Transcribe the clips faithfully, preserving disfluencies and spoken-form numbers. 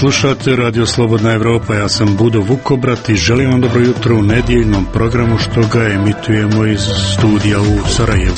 Slušate Radio Slobodna Evropa, ja sam Budo Vukobrat i želim vam dobro jutro u nedjeljnom programu što ga emitujemo iz studija u Sarajevu.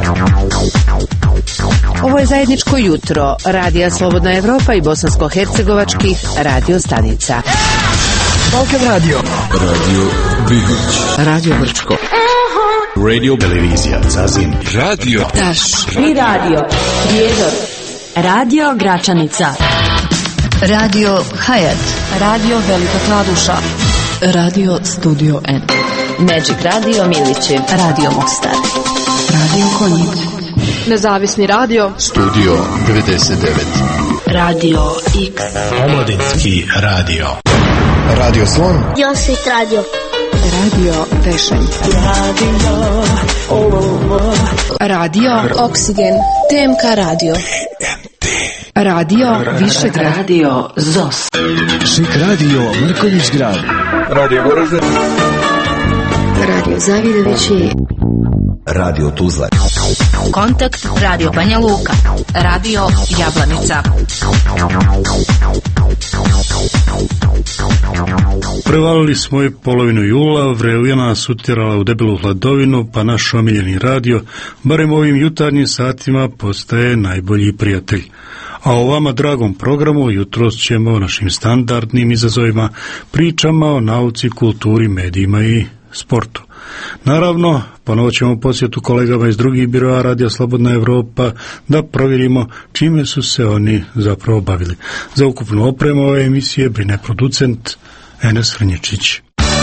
Ovo je zajedničko jutro Radija Slobodna Evropa i bosansko-hercegovačkih radio stanica. Balkan Radio, Radio Bihoć, Radio Brčko, Radio Televizija Zazin, Radio Taš i Radio Prijedor, Radio Gračanica, Radio Hayat, Radio Velika Kladuša, Radio Studio N, Magic Radio Milići, Radio Mostar, Radio Konjic, Nezavisni radio Studio devedeset devet, Radio X, Omladinski radio, Radio Slon, Josit radio, Radio Tešanj, Radio Radio Oksigen, T M K Radio, Radio Višegrad, Radio Zos, Šik radio Mrkonjić grad, Radio Goražde, Radio Zavidovići, Radio Tuzla, Kontakt Radio Banja Luka, Radio Jablanica. Prevalili smo i polovinu jula, vrelija nas utjerala u debelu hladovinu, pa naš omiljeni radio, barem ovim jutarnjim satima, postaje najbolji prijatelj. A o vama dragom programu jutros ćemo o našim standardnim izazovima, pričama o nauci, kulturi, medijima i sportu. Naravno, ponovo ćemo posjetu kolegama iz drugih biroa Radija Slobodna Evropa da provjerimo čime su se oni zapravo bavili. Za ukupnu opremu ove emisije brine producent Enes Hrnječić.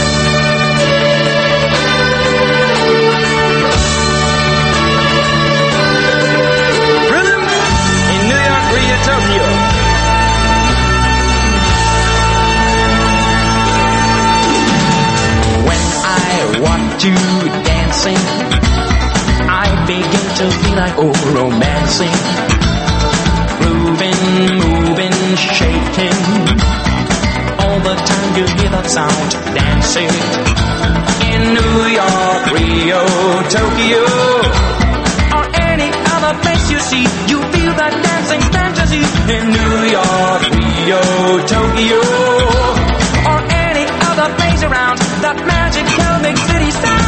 To dancing, I begin to feel like oh romancing, grooving, moving, shaking. All the time you hear that sound, dancing. In New York, Rio, Tokyo, or any other place you see, you feel that dancing fantasy. In New York, Rio, Tokyo, or any other place around, that magical big city sound.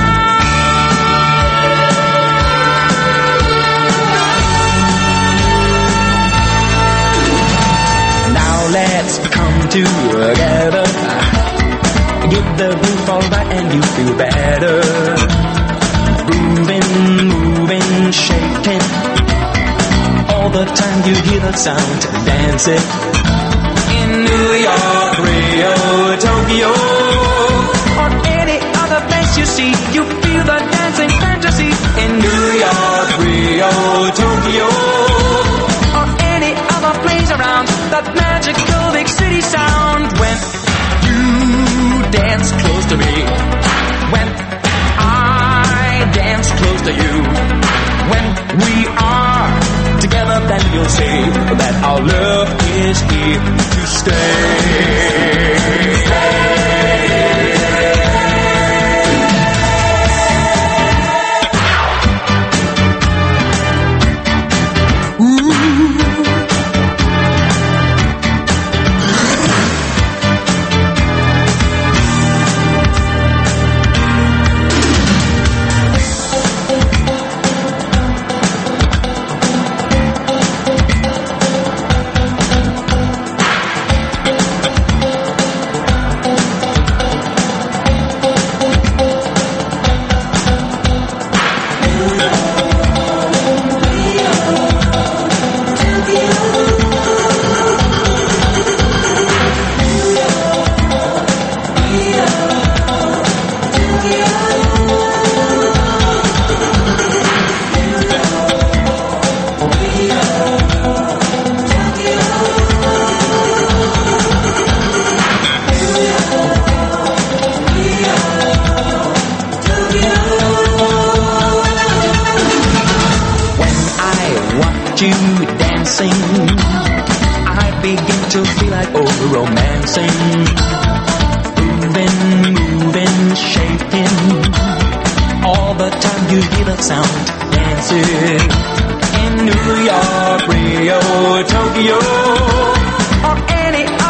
Now let's come together, give the groove all right and you feel better. Grooving, moving, shaking, all the time you hear that sound, dancing. In New York, Rio, Tokyo, or any other place you see, you feel the dancing fantasy. In New York, Rio, Tokyo, or any other place around, that magical big city sound. When you dance close to me, when I dance close to you, when we are together, then you'll see that our love is here to stay.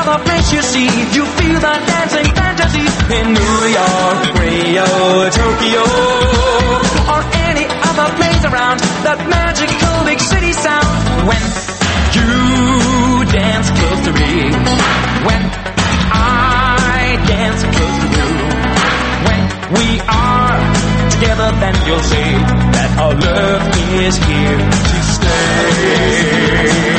other place you see, you feel that dancing fantasy in New York, Rio, Tokyo, or any other place around that magical big city sound. When you dance close to me, when I dance close to you, when we are together, then you'll see that our love is here to stay.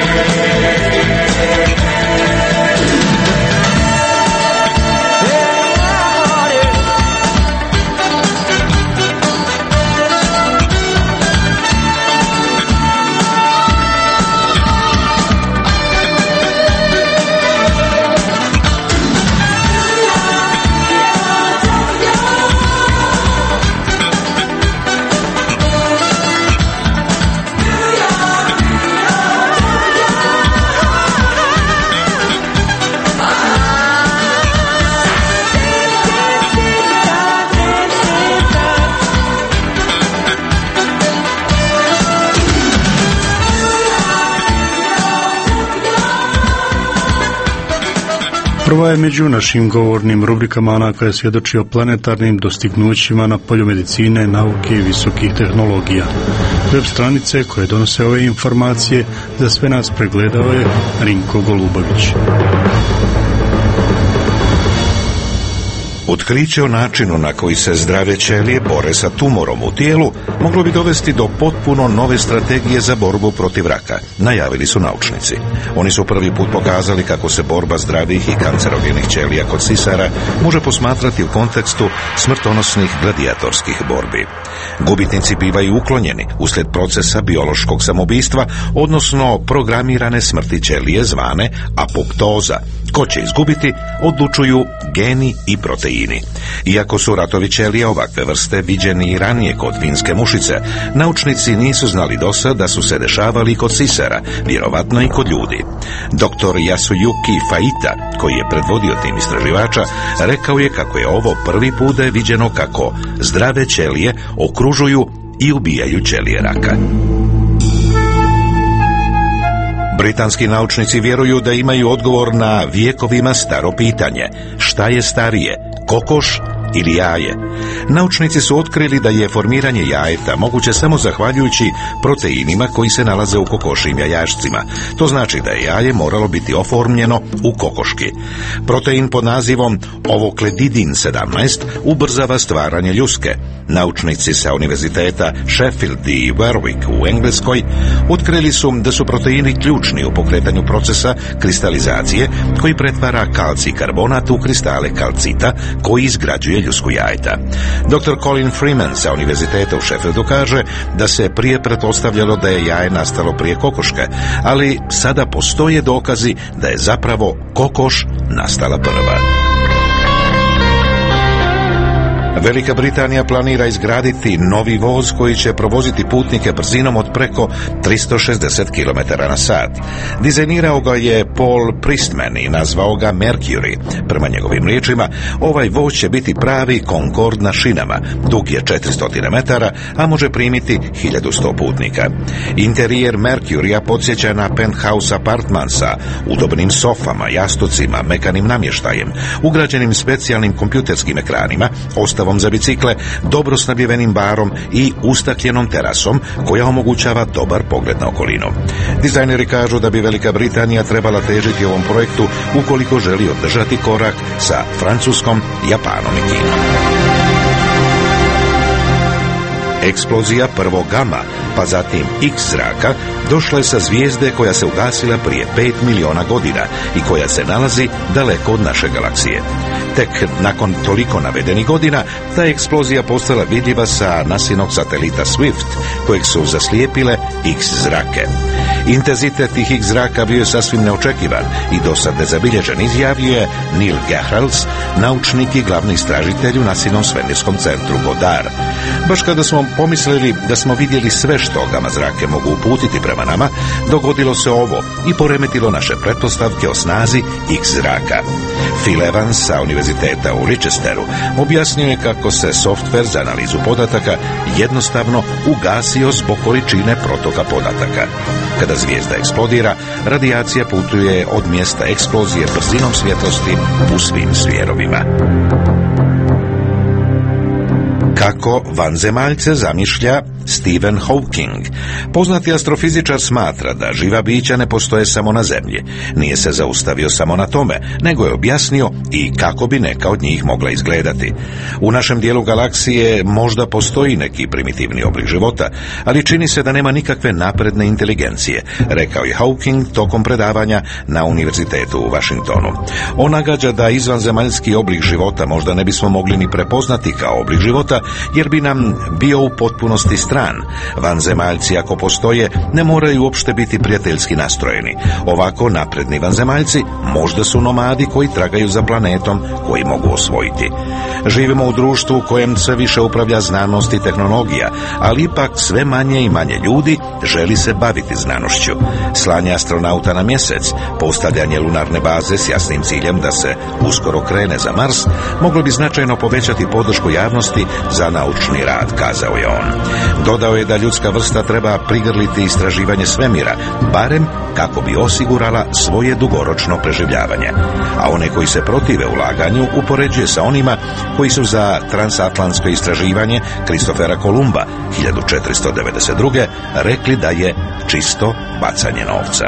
Prva je među našim govornim rubrikama ona koja svjedoči o planetarnim dostignućima na polju medicine, nauke i visokih tehnologija. Web stranice koje donose ove informacije za sve nas pregledao je Rinko Golubović. Otkriće o načinu na koji se zdrave ćelije bore sa tumorom u tijelu moglo bi dovesti do potpuno nove strategije za borbu protiv raka, najavili su naučnici. Oni su prvi put pokazali kako se borba zdravih i kancerogenih ćelija kod sisara može posmatrati u kontekstu smrtonosnih gladijatorskih borbi. Gubitnici bivaju uklonjeni uslijed procesa biološkog samoubistva, odnosno programirane smrti ćelije zvane apoptoza. Ko će izgubiti, odlučuju geni i proteini. Iako su ratovi ćelija ovakve vrste viđeni i ranije kod finske mušice, naučnici nisu znali dosad da su se dešavali kod sisara, vjerovatno i kod ljudi. Doktor Yasuyuki Faita, koji je predvodio tim istraživača, rekao je kako je ovo prvi put da je viđeno kako zdrave ćelije okružuju i ubijaju ćelije raka. Britanski naučnici vjeruju da imaju odgovor na vjekovima staro pitanje: šta je starije, kokoš ili jaje? Naučnici su otkrili da je formiranje jajeta moguće samo zahvaljujući proteinima koji se nalaze u kokošim jajašcima. To znači da je jaje moralo biti oformljeno u kokoški. Protein pod nazivom ovokledidin sedamnaest ubrzava stvaranje ljuske. Naučnici sa univerziteta Sheffield i Warwick u Engleskoj otkrili su da su proteini ključni u pokretanju procesa kristalizacije koji pretvara kalcij karbonat u kristale kalcita koji izgrađuje ljusku jajeta. doktor Colin Freeman sa univerziteta u Sheffieldu kaže da se prije pretpostavljalo da je jaje nastalo prije kokoške, ali sada postoje dokazi da je zapravo kokoš nastala prva. Velika Britanija planira izgraditi novi voz koji će provoziti putnike brzinom od preko tristo šezdeset kilometara na sat. Dizajnirao ga je Paul Priestman i nazvao ga Mercury. Prema njegovim riječima, ovaj voz će biti pravi Concorde na šinama, dug je četiristo metara, a može primiti hiljadu sto putnika. Interijer Mercurya podsjeća na penthouse apartman sa udobnim sofama, jastucima, mekanim namještajem, ugrađenim specijalnim kompjuterskim ekranima, ostavom za bicikle, dobro snabjevenim barom i ustakljenom terasom koja omogućava dobar pogled na okolinu. Dizajneri kažu da bi Velika Britanija trebala težiti ovom projektu ukoliko želi održati korak sa Francuskom, Japanom i Kinom. Eksplozija prvo gama, pa zatim X zraka, došla je sa zvijezde koja se ugasila prije pet miliona godina i koja se nalazi daleko od naše galaksije. Tek nakon toliko navedenih godina, ta eksplozija postala vidljiva sa nasinog satelita Swift, kojeg su zaslijepile X zrake. Intenzitet tih X zraka bio je sasvim neočekivan i dosad nezabilježen, izjavio je Neil Gehrels, naučnik i glavni istražitelj u nasilnom svemirskom centru Goddard. Baš kada smo pomislili da smo vidjeli sve što gama zrake mogu uputiti prema nama, dogodilo se ovo i poremetilo naše pretpostavke o snazi X zraka. Phil Evans sa univerziteta u Leicesteru objasnio je kako se softver za analizu podataka jednostavno ugasio zbog količine protoka podataka. Kada zvijezda eksplodira, radijacija putuje od mjesta eksplozije brzinom svjetlosti u svim smjerovima. Kako vanzemaljce zamišlja Stephen Hawking. Poznati astrofizičar smatra da živa bića ne postoje samo na Zemlji. Nije se zaustavio samo na tome, nego je objasnio i kako bi neka od njih mogla izgledati. U našem dijelu galaksije možda postoji neki primitivni oblik života, ali čini se da nema nikakve napredne inteligencije, rekao je Hawking tokom predavanja na univerzitetu u Washingtonu. On nagađa da izvanzemaljski oblik života možda ne bismo mogli ni prepoznati kao oblik života, jer bi nam bio u potpunosti stran. Vanzemaljci, ako postoje, ne moraju uopšte biti prijateljski nastrojeni. Ovako napredni vanzemaljci možda su nomadi koji tragaju za planetom koji mogu osvojiti. Živimo u društvu u kojem sve više upravlja znanost i tehnologija, ali ipak sve manje i manje ljudi želi se baviti znanošću. Slanje astronauta na mjesec, postavljanje lunarne baze s jasnim ciljem da se uskoro krene za Mars, moglo bi značajno povećati podršku javnosti za naučni rad, kazao je on. Dodao je da ljudska vrsta treba prigrliti istraživanje svemira, barem kako bi osigurala svoje dugoročno preživljavanje. A one koji se protive ulaganju upoređuje sa onima koji su za transatlantsko istraživanje Kristofera Kolumba hiljadu četiristo devedeset druge rekli da je čisto bacanje novca.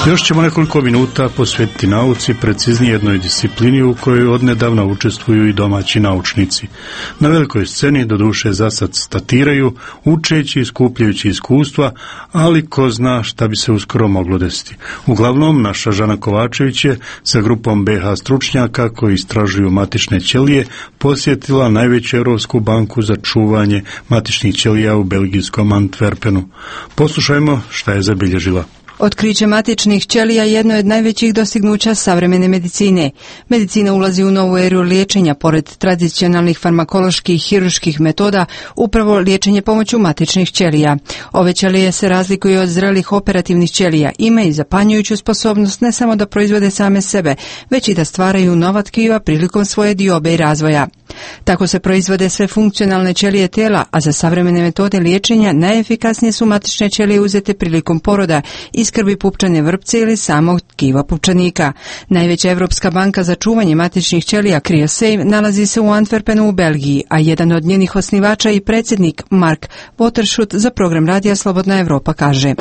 Još ćemo nekoliko minuta posvetiti nauci, preciznije jednoj disciplini u kojoj odnedavna učestvuju i domaći naučnici. Na velikoj sceni doduše zasad statiraju, učeći i skupljajući iskustva, ali ko zna šta bi se uskoro moglo desiti. Uglavnom, naša Žana Kovačević je sa grupom be ha stručnjaka koji istražuju matične ćelije posjetila najveću Europsku banku za čuvanje matičnih ćelija u belgijskom Antwerpenu. Poslušajmo šta je zabilježila. Otkriće matičnih ćelija jedno je od najvećih dostignuća savremene medicine. Medicina ulazi u novu eru liječenja, pored tradicionalnih farmakoloških i hirurških metoda, upravo liječenje pomoću matičnih ćelija. Ove ćelije se razlikuju od zrelih operativnih ćelija, imaju zapanjujuću sposobnost ne samo da proizvode same sebe, već i da stvaraju nova tkiva prilikom svoje diobe i razvoja. Tako se proizvode sve funkcionalne ćelije tela, a za savremene metode liječenja najefikasnije su matične ćelije uzete prilikom poroda, iskrbi pupčane vrpce ili samog tkiva pupčanika. Najveća Evropska banka za čuvanje matičnih ćelija CryoSave nalazi se u Antwerpenu u Belgiji, a jedan od njenih osnivača i predsjednik Mark Waterschut za program Radija Slobodna Evropa kaže: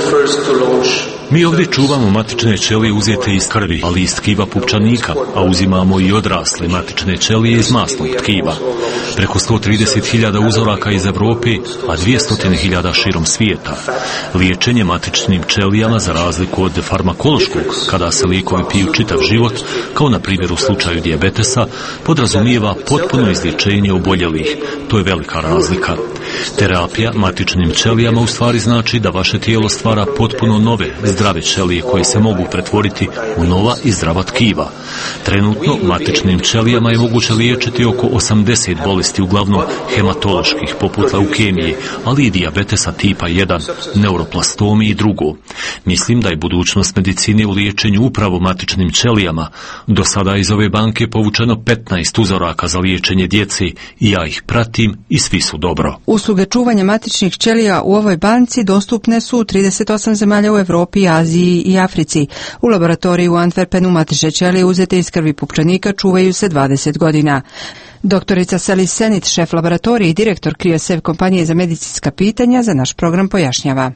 Mi ovdje čuvamo matične ćelije uzete iz krvi, ali iz tkiva pupčanika, a uzimamo i odrasle matične ćelije iz masnog tkiva. Preko sto trideset hiljada uzoraka iz Evrope, a dvjesto hiljada širom svijeta. Liječenje matičnim ćelijama, za razliku od farmakološkog, kada se lijekovi piju čitav život, kao na primjer u slučaju dijabetesa, podrazumijeva potpuno izliječenje oboljelih. To je velika razlika. Terapija matičnim ćelijama u stvari znači da vaše tijelo stvara potpuno nove, zdrave ćelije koje se mogu pretvoriti u nova i zdrava tkiva. Trenutno matičnim ćelijama je moguće liječiti oko osamdeset bolesti, uglavnom hematoloških, poput leukemije, ali i dijabetesa tipa jedan, neuroplastomi i drugo. Mislim da je budućnost medicine u liječenju upravo matičnim ćelijama. Do sada iz ove banke povučeno petnaest uzoraka za liječenje djece i ja ih pratim i svi su dobro. Usluge čuvanja matičnih ćelija u ovoj banci dostupne su u trideset osam zemalja u Europi, Aziji i Africi. U laboratoriji u Antwerpenu matične ćelije uzete iz krvi pupčanika čuvaju se dvadeset godina. Doktorica Sally Senit, šef laboratorije i direktor CryoSave kompanije za medicinska pitanja, za naš program pojašnjava.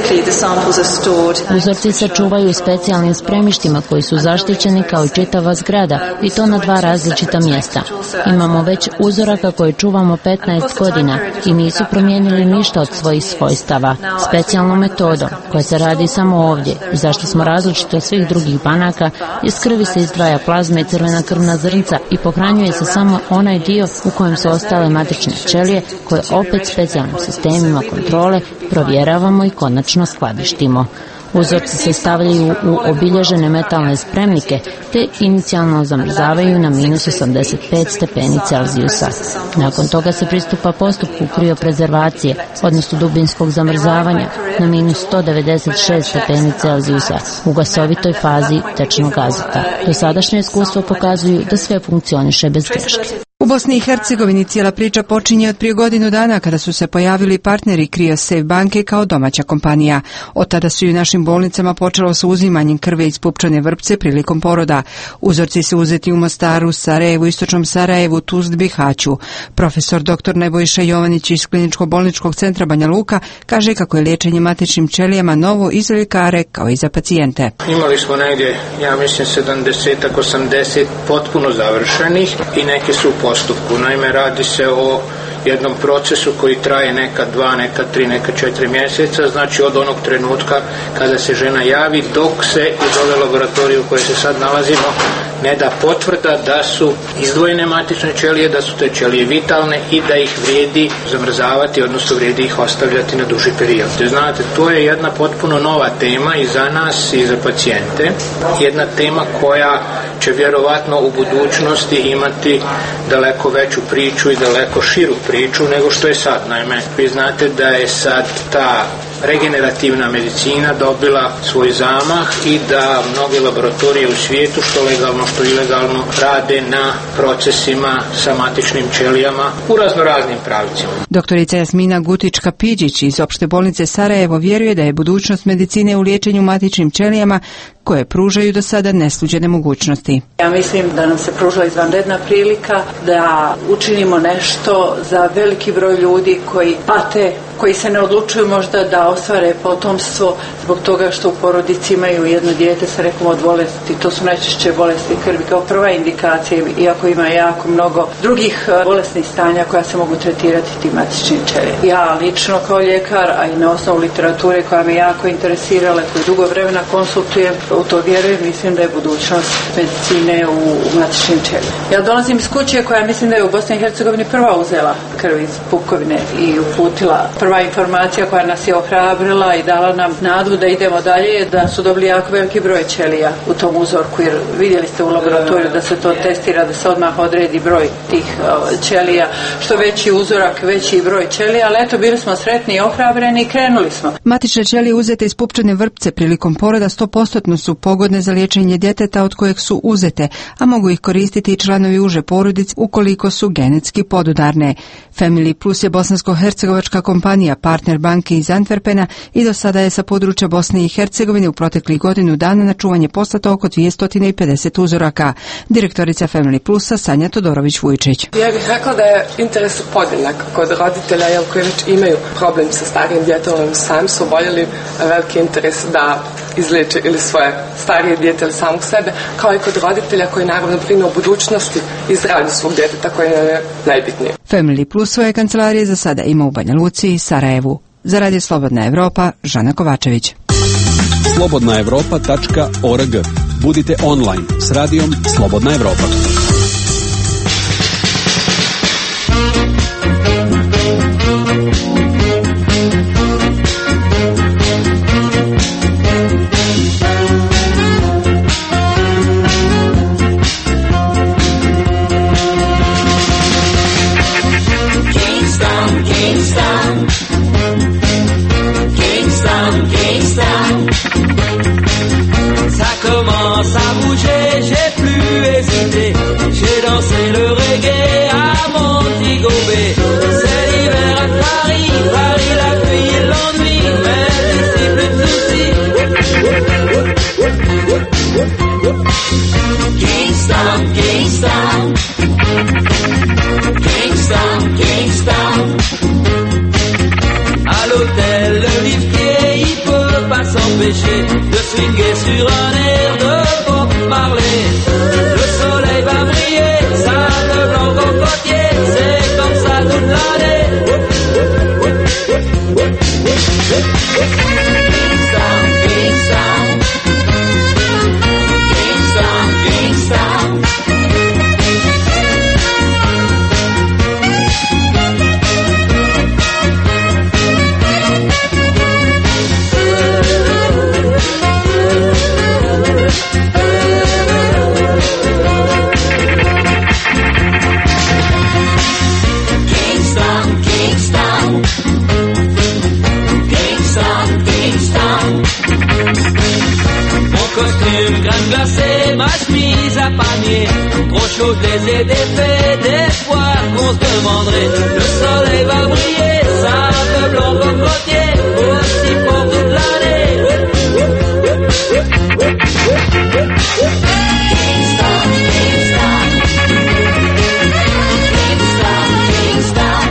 Uzorci se čuvaju u specijalnim spremištima koji su zaštićeni kao i čitava zgrada, i to na dva različita mjesta. Imamo već uzoraka koje čuvamo petnaest godina i nisu promijenili ništa od svojih svojstava. Specijalnom metodom, koja se radi samo ovdje, i zašto smo različiti od svih drugih banaka, iz krvi se izdvaja plazma i crvena krvna zrnca i pohranjuje se samo onaj dio u kojem su ostale matične ćelije, koje opet specijalnim sistemima kontrole provjeravamo i konačno skladištimo. Uzorci se stavljaju u obilježene metalne spremnike te inicijalno zamrzavaju na minus osamdeset pet stepeni Celzijusa. Nakon toga se pristupa postupku krioprezervacije, odnosno dubinskog zamrzavanja, na minus sto devedeset šest stepeni Celzijusa u gasovitoj fazi tečnog azota. Dosadašnje iskustvo pokazuju da sve funkcioniše bez greške. U Bosni i Hercegovini cijela priča počinje od prije godinu dana kada su se pojavili partneri CryoSave banke kao domaća kompanija. Od tada su i u našim bolnicama počelo sa uzimanjem krvi iz pupčane vrpce prilikom poroda. Uzorci su uzeti u Mostaru, Sarajevu, Istočnom Sarajevu, Tuzli, Bihaću. Profesor doktor Nebojša Jovanić iz Kliničko-bolničkog centra Banja Luka kaže kako je liječenje matičnim ćelijama novo i za ljekare kao i za pacijente. Imali smo negdje, ja mislim, sedamdeset osamdeset potpuno završenih i neki su postupku. Naime, radi se o jednom procesu koji traje neka dva, neka tri, neka četiri mjeseca, znači od onog trenutka kada se žena javi dok se iz ove laboratorije u kojoj se sad nalazimo ne da potvrda da su izdvojene matične ćelije, da su te ćelije vitalne i da ih vrijedi zamrzavati, odnosno vrijedi ih ostavljati na duži period. Znate, to je jedna potpuno nova tema i za nas i za pacijente. Jedna tema koja će vjerovatno u budućnosti imati daleko veću priču i daleko širu priču nego što je sad. Naime, vi znate da je sad ta regenerativna medicina dobila svoj zamah i da mnoge laboratorije u svijetu, što legalno, što ilegalno, rade na procesima sa matičnim ćelijama u raznoraznim pravcima. Doktorica Jasmina Gutić-Kapidžić iz Opšte bolnice Sarajevo vjeruje da je budućnost medicine u liječenju matičnim ćelijama koje pružaju do sada nesluđene mogućnosti. Ja mislim da nam se pružila izvanredna prilika da učinimo nešto za veliki broj ljudi koji pate, koji se ne odlučuju možda da ostvare potomstvo zbog toga što u porodici imaju jedno dijete sa nekom od bolesti. To su najčešće bolesti krvi kao prva indikacija, iako ima jako mnogo drugih bolesnih stanja koja se mogu tretirati tim matičnim ćelijama. Ja lično kao ljekar, a i na osnovu literature koja me jako interesirala, koju dugo vremena konsultujem, u to vjerujem, mislim da je budućnost medicine u, u matičnim ćelijama. Ja dolazim iz kuće koja mislim da je u Bosni i Hercegovini prva uzela krv iz pukovine i uputila. Prva informacija koja nas je ohrabrila i dala nam nadu da idemo dalje je da su dobili jako veliki broj ćelija u tom uzorku, jer vidjeli ste u laboratoriju da se to testira, da se odmah odredi broj tih ćelija. Što veći uzorak, veći broj ćelija, ali eto, bili smo sretni i ohrabreni i krenuli smo. Matične ćelije uzete iz pupčane vrpce prilikom poroda sto posto su pogodne za liječenje djeteta od kojeg su uzete, a mogu ih koristiti i članovi uže porodice ukoliko su genetski podudarne. Family Plus je bosansko-hercegovačka kompanija, partner banke iz Antwerpena i do sada je sa područja Bosne i Hercegovine u proteklih godinu dana na čuvanje poslato oko dvjesto pedeset uzoraka. Direktorica Family Plusa Sanja Todorović-Vujčić. Ja bih rekla da je interes podjednak kod roditelja, jer koji već imaju problem sa starijim djetetom, sami su voljeli veliki interes da izliječe ili svoje starije dijete ili samog sebe, kao i kod roditelja koji naravno brinu o budućnosti i zdravlju svog djeteta koje je najbitnije. Family Plus svoje kancelarije za sada ima u Banja Luci i Sarajevu. Za Radio Slobodna Evropa, Žana Kovačević. slobodna evropa tačka org. Budite online s radijom Slobodna Evropa. Ça bougeait, j'ai plus hésité. J'ai dansé le reggae à Montego-Bay. C'est l'hiver à Paris, Paris la pluie et l'ennui, mais ici plus de soucis. Kingston, Kingston, Kingston, Kingston. À l'hôtel, le liftier, il peut pas s'empêcher de swinguer sur un air de Bob Marley. Le soleil va briller, ça ne blanc cocotier, c'est comme ça toute l'année. Kingston, Kingston, Kingston, Kingston. Costume, crème glacée, ma chemise à panier. Trop chaud, je les ai défaits, des fois qu'on se demanderait. Le soleil va briller, ça me blanc cocotier, aussi pour toute l'année. Kingston, Kingston, Kingston, Kingston.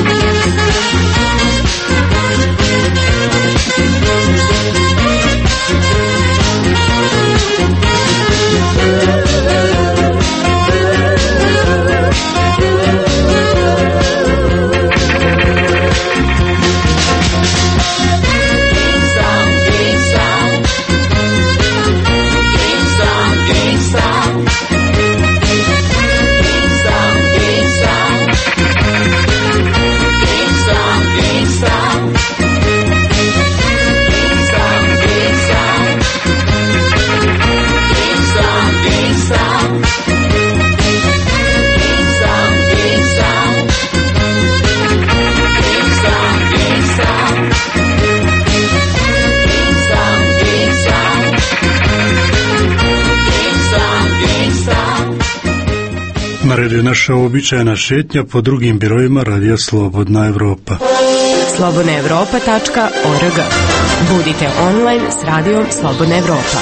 Na redu je naša uobičajena šetnja po drugim birovima Radija Slobodna Evropa. slobodna evropa tačka org. Budite online s Radijom Slobodna Evropa.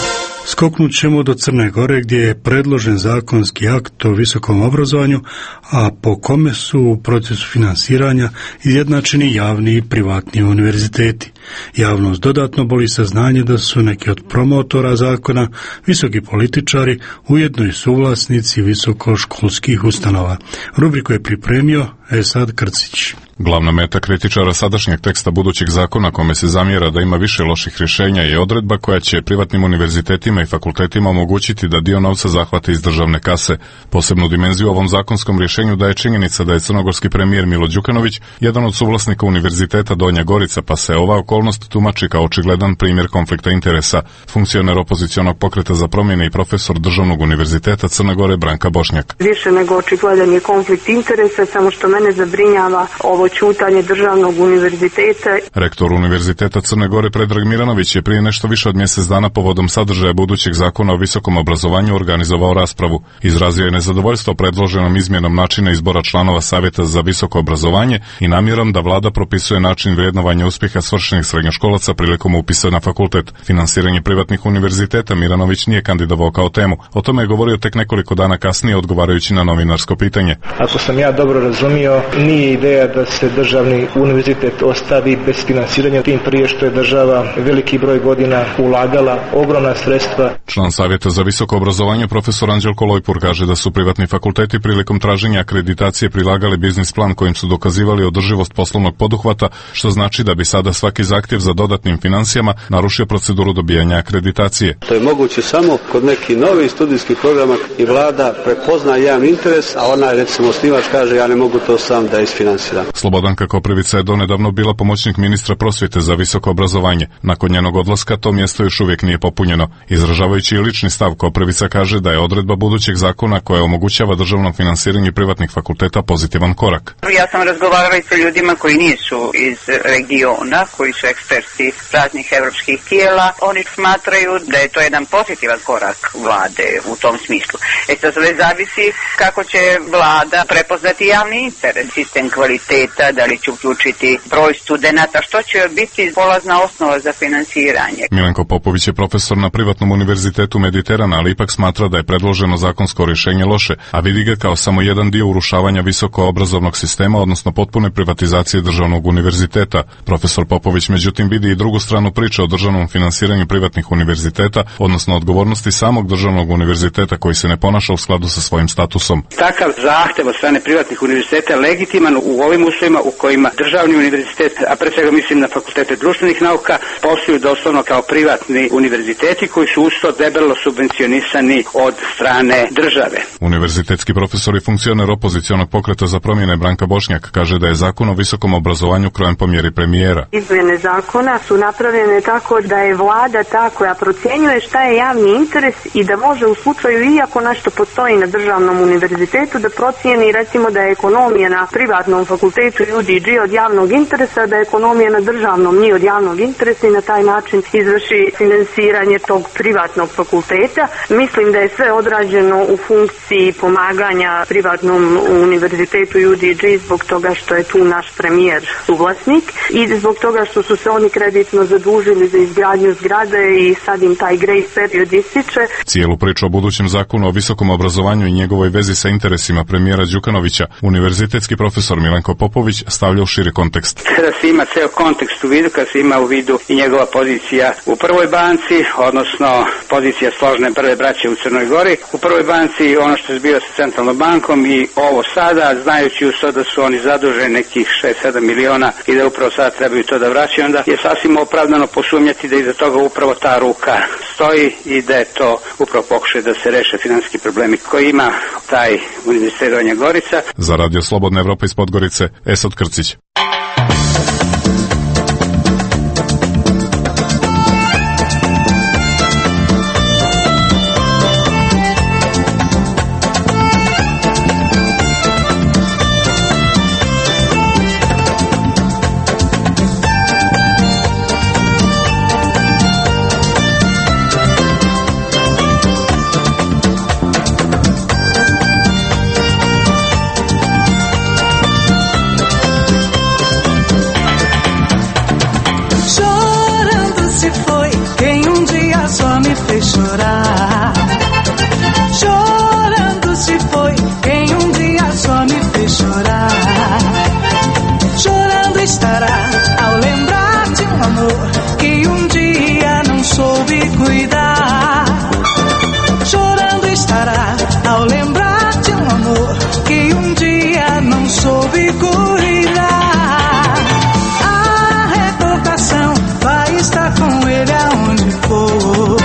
Skoknut ćemo do Crne Gore gdje je predložen zakonski akt o visokom obrazovanju, a po kome su u procesu finansiranja izjednačeni javni i privatni univerziteti. Javnost dodatno boli saznanje da su neki od promotora zakona visoki političari, ujedno i suvlasnici visokoškolskih ustanova. Rubriku je pripremio Esad Krcić. Glavna meta kritičara sadašnjeg teksta budućeg zakona kome se zamjera da ima više loših rješenja je odredba koja će privatnim univerzitetima i fakultetima omogućiti da dio novca zahvate iz državne kase. Posebnu dimenziju ovom zakonskom rješenju daje činjenica da je crnogorski premijer Milo Đukanović jedan od suvlasnika Univerziteta Donja Gorica, pa se ova okolnost tumači kao očigledan primjer konflikta interesa. Funkcioner opozicionog pokreta za promjene i profesor Državnog univerziteta Crne Gore Branka Bošnjak. Više nego očigledan je konflikt interesa, samo što mene zabrinjava ovo ćutanje Državnog univerziteta. Rektor Univerziteta Crne Gore Predrag Miranović je prije nešto više od mjesec dana povodom sadržaja budućeg zakona o visokom obrazovanju organizovao raspravu. Izrazio je nezadovoljstvo predloženom izmjenom načina izbora članova Savjeta za visoko obrazovanje i namjerom da vlada propisuje način vrednovanja uspjeha svršenih srednjoškolaca prilikom upisa na fakultet. Finansiranje privatnih univerziteta Miranović nije kandidovao kao temu. O tome je govorio tek nekoliko dana kasnije odgovarajući na novinarsko pitanje. Ako sam ja dobro razumio, nije ideja da se državni univerzitet ostavi bez finansiranja, tim prije što je država veliki broj godina ulagala ogromna sredstva. Član Savjeta za visoko obrazovanje profesor Anđelko Lojpur kaže da su privatni fakulteti prilikom traženja akreditacije prilagali biznis plan kojim su dokazivali održivost poslovnog poduhvata, što znači da bi sada svaki zahtjev za dodatnim financijama narušio proceduru dobijanja akreditacije. To je moguće samo kod nekih novih studijskih programa i vlada prepozna jedan interes, a onaj recimo osnivač kaže ja ne mogu to sam da isfinansiram. Slobodanka Koprivica je donedavno bila pomoćnik ministra prosvjete za visoko obrazovanje. Nakon njenog odlaska to mjesto još uvijek nije popunjeno. Izražavajući i lični stav, Koprivica kaže da je odredba budućeg zakona koja omogućava državno finansiranje privatnih fakulteta pozitivan korak. Ja sam razgovarala i sa ljudima koji nisu iz regiona, koji su eksperti raznih evropskih tijela. Oni smatraju da je to jedan pozitivan korak vlade u tom smislu. E sad sve zavisi kako će vlada prepoznati javni interes, sistem kvaliteta, da li će uključiti broj studenata, što će biti polazna osnova za finansiranje. Milenko Popović je profesor na privatnom univerzitetu Mediterana, ali ipak smatra da je predloženo zakonsko rješenje loše, a vidi ga kao samo jedan dio urušavanja visoko obrazovnog sistema, odnosno potpune privatizacije državnog univerziteta. Profesor Popović međutim vidi i drugu stranu priče o državnom finansiranju privatnih univerziteta, odnosno odgovornosti samog državnog univerziteta koji se ne ponaša u skladu sa svojim statusom. Takav zahtev od strane privatnih univerziteta je legitiman u ovim uslovima u kojima državni univerzitet, a pre svega mislim na fakultete društvenih nauka, posluju doslovno kao privatni univerziteti koji su usto debelo subvencionisani od strane države. Univerzitetski profesor i funkcioner opozicionog pokreta za promjene Branka Bošnjak kaže da je zakon o visokom obrazovanju krojen po mjeri premijera. Izmjene zakona su napravljene tako da je vlada ta koja procjenjuje šta je javni interes i da može u slučaju, iako nešto postoji na državnom univerzitetu, da procijeni recimo da je ekonomija na privatnom fakultetu U D G od javnog interesa, da je ekonomija na državnom nije od javnog interesa i na taj način izvrši finansiranje tog privatnog fakulteta. Mislim da je sve odrađeno u funkciji pomaganja privatnom univerzitetu U D G zbog toga što je tu naš premijer suvlasnik i zbog toga što su se oni kreditno zadužili za izgradnju zgrade i sad im taj grace period ističe. Cijelu priču o budućem zakonu o visokom obrazovanju i njegovoj vezi sa interesima premijera Đukanovića, univerzitetski profesor Milenko Popović stavlja u širi kontekst. Kada se ima ceo kontekst u vidu, kada se ima u vidu i njegova pozicija u prvoj banci, odnosno pozicija složne prve braće u Crnoj Gori, u prvoj banci ono što je zbio sa centralnom bankom i ovo sada, znajući uz to da su oni zaduženi nekih šest sedam miliona i da upravo sada trebaju to da vraćaju, onda je sasvim opravdano posumnjati da iza toga upravo ta ruka stoji i da je to upravo pokušaj da se reše finansijski problemi koji ima taj Univerzitet Donja Gorica. Za Radio Slobodna Evropa iz Podgorice, Esad Krcić. estará ao lembrar de um amor que um dia não soube cuidar. Chorando estará ao lembrar de um amor que um dia não soube cuidar. A recordação vai estar com ele aonde for.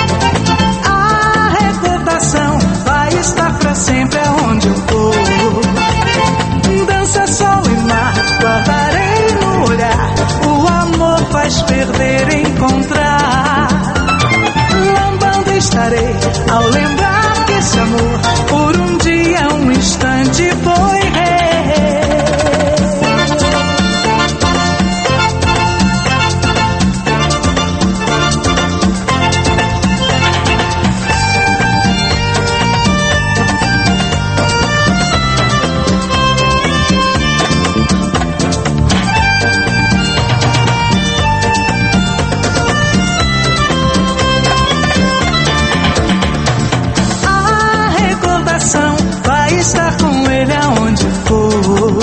A recordação vai estar pra sempre aonde eu for. Dança, sol e mar, guardarei no olhar. O amor faz perder, encontrar. Lambando estarei ao lembrar que esse amor por um dia, um instante foi rei. Estar com ele aonde for.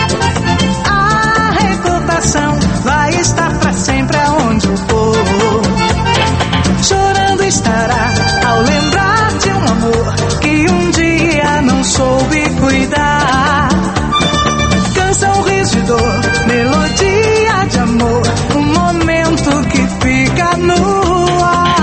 A recordação vai estar pra sempre aonde eu for. Chorando estará ao lembrar de um amor que um dia não soube cuidar. Canção, riso e dor, melodia de amor, um momento que fica no ar.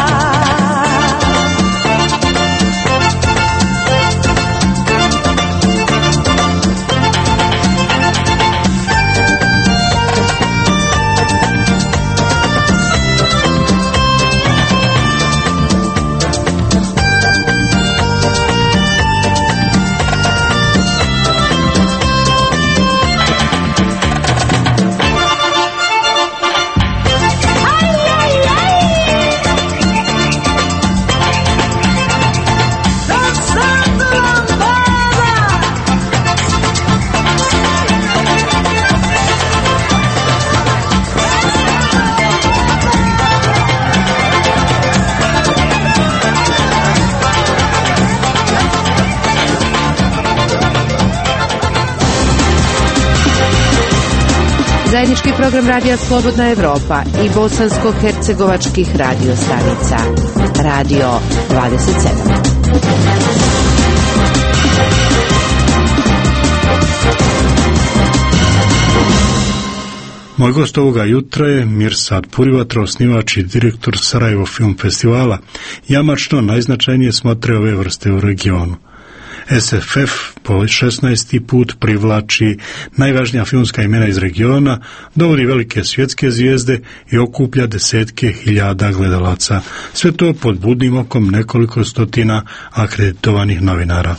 Zajednički program Radija Slobodna Evropa i bosansko-hercegovačkih radio stanica. Radio dvadeset sedam. Moj gost ovoga jutra je Mirsad Purivatro, osnivač i direktor Sarajevo Film Festivala, jamačno najznačajnije smotre ove vrste u regionu. S F F po šesnaesti put privlači najvažnija filmska imena iz regiona, dovodi velike svjetske zvijezde i okuplja desetke hiljada gledalaca. Sve to pod budnim okom nekoliko stotina akreditovanih novinara.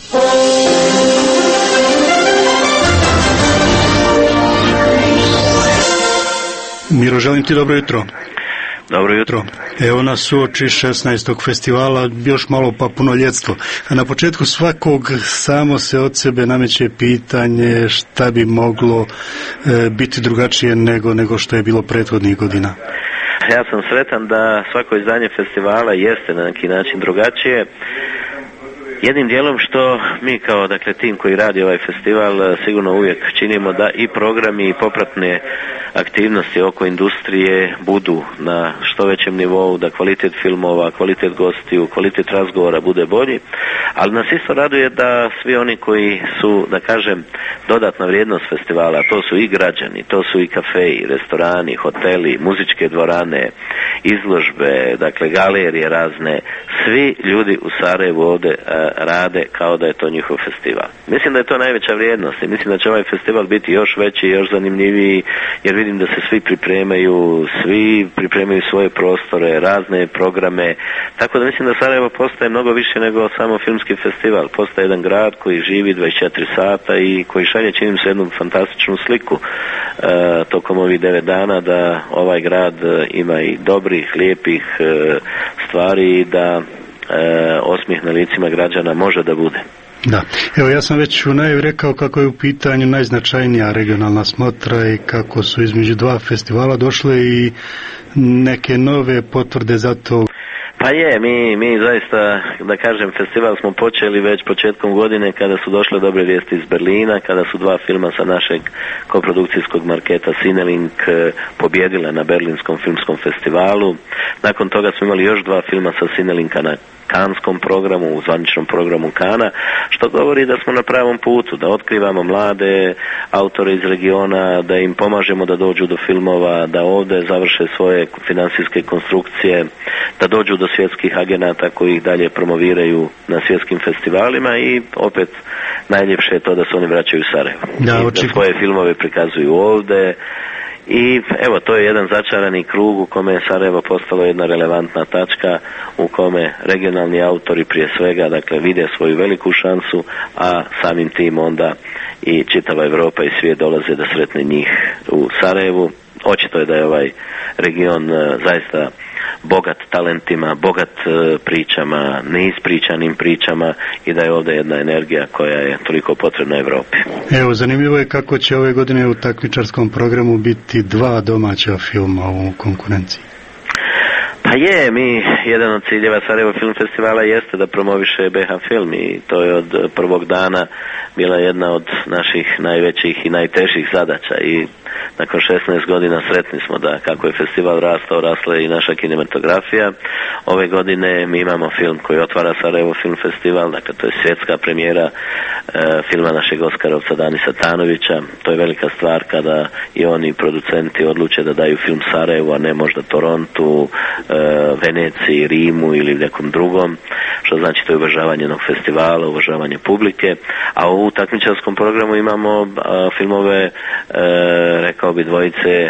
Miro, želim ti dobro jutro. Dobro jutro. Evo nas uoči šesnaestog festivala, još malo pa punoljetstvo. A na početku svakog samo se od sebe nameće pitanje šta bi moglo e, biti drugačije nego, nego što je bilo prethodnih godina. Ja sam sretan da svako izdanje festivala jeste na neki način drugačije. Jednim dijelom što mi kao dakle tim koji radi ovaj festival sigurno uvijek činimo da i programi i popratne aktivnosti oko industrije budu na što većem nivou, da kvalitet filmova, kvalitet gostiju, kvalitet razgovora bude bolji, ali nas isto raduje da svi oni koji su, da kažem, dodatna vrijednost festivala, to su i građani, to su i kafeji, restorani, hoteli, muzičke dvorane, izložbe, dakle galerije razne, svi ljudi u Sarajevu ovdje rade kao da je to njihov festival. Mislim da je to najveća vrijednost i mislim da će ovaj festival biti još veći, još zanimljiviji, jer vidim da se svi pripremaju, svi pripremaju svoje prostore, razne programe, tako da mislim da Sarajevo postaje mnogo više nego samo filmski festival. Postaje jedan grad koji živi dvadeset četiri sata i koji šalje, činim se, jednu fantastičnu sliku e, tokom ovih devet dana, da ovaj grad ima i dobrih, lijepih e, stvari i da E, osmijeh na licima građana može da bude. Da, evo ja sam već u najavi rekao kako je u pitanju najznačajnija regionalna smotra i kako su između dva festivala došle i neke nove potvrde za to. Pa je, mi, mi zaista, da kažem, festival smo počeli već početkom godine kada su došle dobre vijesti iz Berlina, kada su dva filma sa našeg koprodukcijskog marketa Cinelink pobjedile na Berlinskom filmskom festivalu. Nakon toga smo imali još dva filma sa Cinelinka na kanskom programu, u zvaničnom programu Kana, što govori da smo na pravom putu, da otkrivamo mlade autore iz regiona, da im pomažemo da dođu do filmova, da ovdje završe svoje financijske konstrukcije, da dođu do svjetskih agenata koji ih dalje promoviraju na svjetskim festivalima i opet najljepše je to da se oni vraćaju u Sarajevo. Da, I da svoje filmove prikazuju ovdje. I evo, to je jedan začarani krug u kome je Sarajevo postalo jedna relevantna tačka u kome regionalni autori prije svega, dakle, vide svoju veliku šansu, a samim tim onda i čitava Europa i svijet dolaze da sretne njih u Sarajevu. Očito je da je ovaj region uh, zaista bogat talentima, bogat uh, pričama, neispričanim pričama i da je ovdje jedna energija koja je toliko potrebna Europi. Evo, zanimljivo je kako će ove godine u takmičarskom programu biti dva domaća filma u konkurenciji. Pa je, mi, jedan od ciljeva Sarajevo Film Festivala jeste da promoviše B H film i to je od prvog dana bila jedna od naših najvećih i najtežih zadaća i nakon šesnaest godina sretni smo da kako je festival rastao, rasla je i naša kinematografija. Ove godine mi imamo film koji otvara Sarajevo Film Festival, dakle to je svjetska premijera e, filma našeg Oskarovca Danisa Tanovića. To je velika stvar kada i oni producenti odluče da daju film Sarajevu, a ne možda Torontu, e, Veneciji, Rimu ili nekom drugom, što znači to je uvažavanje jednog festivala, uvažavanje publike. A u takmičarskom programu imamo a, filmove, e, rekao bi dvojice, e,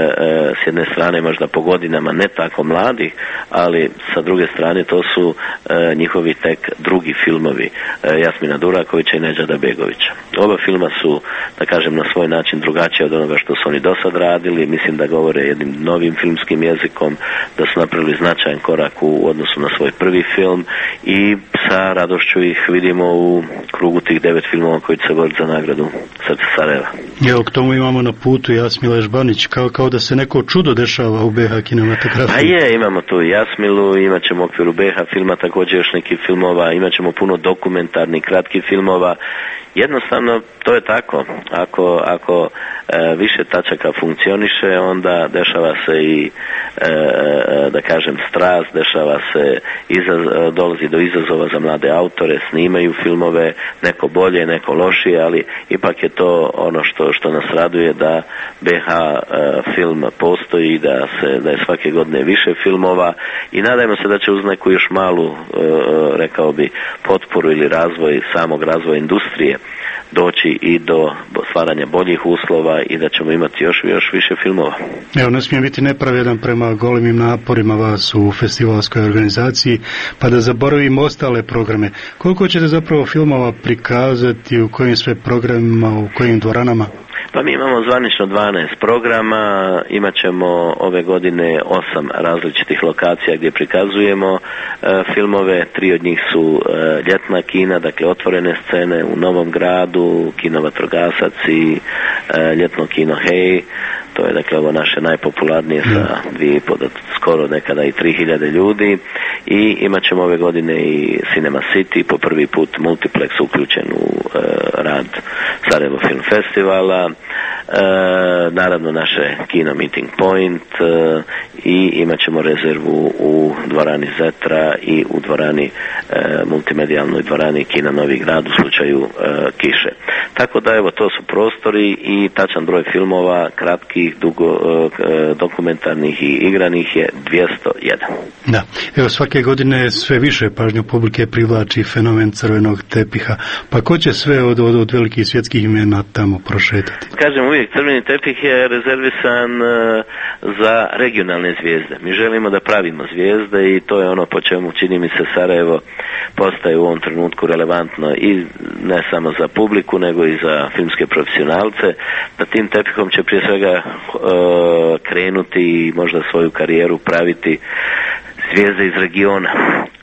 e, s jedne strane možda po godinama ne tako mladih, ali sa druge strane to su e, njihovi tek drugi filmovi, e, Jasmina Durakovića i Nedžada Begovića. Oba filma su, da kažem, na svoj način drugačije od onoga što su oni do sad radili. Mislim da govore jednim novim filmskim jezikom, da su napravili značajan korak u odnosu na svoj prvi film i sa radošću ih vidimo u krugu tih devet filmova koji će se boriti za nagradu Srce Sarajeva. Evo, k tomu imamo na putu Jasmila Žbanić, kao, kao da se neko čudo dešava u B H kinematografiji. A je, imamo tu Jasmilu, imat ćemo u okviru B H filma također još nekih filmova, imat ćemo puno dokumentarnih, kratkih filmova. Jednostavno, to je tako. Ako, ako e, više tačaka funkcioniše, onda dešava se i, e, da kažem, strast, dešava se, izaz, dolazi do izazova za mlade autore, snimaju filmove, neko bolje, neko lošije, ali ipak je to ono što, što nas raduje, da B H e, film postoji i da, se, da je svake godine više filmova i nadajmo se da će uz neku još malu, e, rekao bi, potporu ili razvoj samog razvoja industrije doći i do stvaranja boljih uslova i da ćemo imati još, još više filmova. Evo, ne smijem biti nepravedan prema golemim naporima vas u festivalskoj organizaciji, pa da zaboravimo ostale programe. Koliko ćete zapravo filmova prikazati, u kojim sve programima, u kojim dvoranama? Pa mi imamo zvanično dvanaest programa, imat ćemo ove godine osam različitih lokacija gdje prikazujemo e, filmove, tri od njih su e, ljetna kina, dakle otvorene scene u Novom Gradu, kino Vatrogasac i e, ljetno kino Hej. To je dakle ovo naše najpopularnije sa dvije i pol, skoro nekada i tri hiljade ljudi i imat ćemo ove godine i Cinema City, po prvi put multiplex uključen u e, rad Sarajevo Film Festivala, e, naravno naše kino Meeting Point e, i imat ćemo rezervu u dvorani Zetra i u dvorani e, multimedijalnoj dvorani Kina Novi Grad u slučaju e, kiše. Tako da evo, to su prostori i tačan broj filmova, kratkih, dugo, e, dokumentarnih i igranih je dvjesto jedan. Da, evo svake godine sve više pažnju publike privlači fenomen crvenog tepiha, pa ko će sve od, od, od velikih svjetskih imena tamo prošetati? Kažem uvijek, crveni tepih je rezervisan e, za regionalne zvijezde. Mi želimo da pravimo zvijezde i to je ono po čemu čini mi se Sarajevo postaje u ovom trenutku relevantno i ne samo za publiku nego i za filmske profesionalce, da tim tepihom će prije svega e, krenuti i možda svoju karijeru praviti zvijezde iz regiona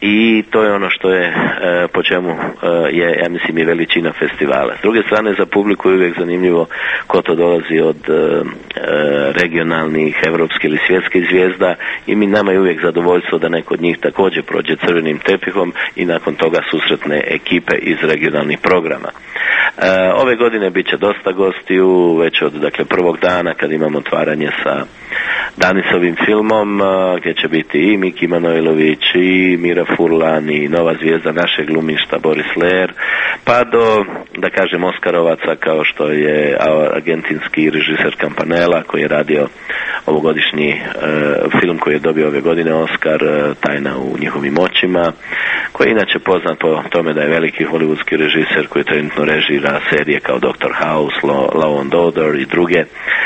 i to je ono što je e, po čemu e, je, ja mislim, i veličina festivala. S druge strane, za publiku je uvijek zanimljivo ko to dolazi od e, e, regionalnih, evropskih ili svjetskih zvijezda i mi nama je uvijek zadovoljstvo da neko od njih također prođe crvenim tepihom i nakon toga susretne ekipe iz regionalnih programa. E, ove godine bit će dosta gostiju, već od dakle, prvog dana kad imamo otvaranje sa Danisovim filmom, a, gdje će biti i Miki Manojlović i Mira Furlan i nova zvijezda našeg glumišta Boris Ler, pa do, da kažem, Oskarovaca kao što je argentinski režiser Campanella koji je radio ovogodišnji e, film koji je dobio ove godine Oskar, e, Tajna u njihovim očima, koji je inače poznat po tome da je veliki hollywoodski režiser koji trenutno režira serije kao doktor House, Law and Order i druge.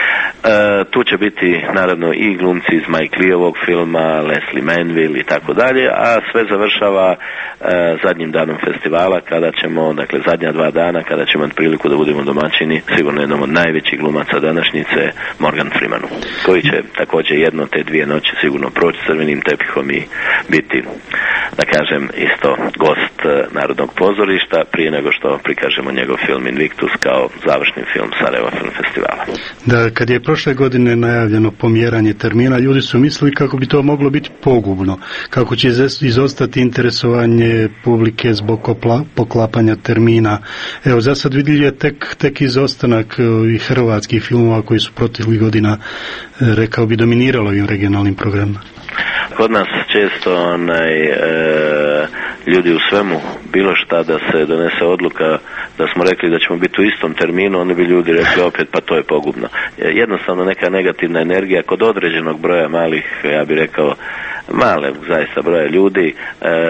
E, tu će biti naravno i glumci iz Mike Leeovog filma, Leslie Manville i tako dalje, a sve završava e, zadnjim danom festivala kada ćemo, dakle zadnja dva dana kada ćemo imati priliku da budemo domaćini sigurno jednom od najvećih glumaca današnjice, Morgan Freemanu, koji će također jedno te dvije noći sigurno proći crvenim tepihom i biti, da kažem, isto gost Narodnog pozorišta prije nego što prikažemo njegov film Invictus kao završni film Sarajeva film festivala. Da, kad je prošle godine najavljeno pomjeranje termina, ljudi su mislili kako bi to moglo biti pogubno, kako će izostati interesovanje publike zbog opla, poklapanja termina. Evo, za sad vidljiv je tek, tek izostanak i hrvatskih filmova koji su proteklih godina, rekao bi, dominiralo ovim regionalnim programima. Kod nas često onaj, e, ljudi u svemu, bilo šta da se donese odluka da smo rekli da ćemo biti u istom terminu, oni bi ljudi rekli opet pa to je pogubno. Jednostavno neka negativna energija kod određenog broja malih, ja bih rekao male zaista broja ljudi e,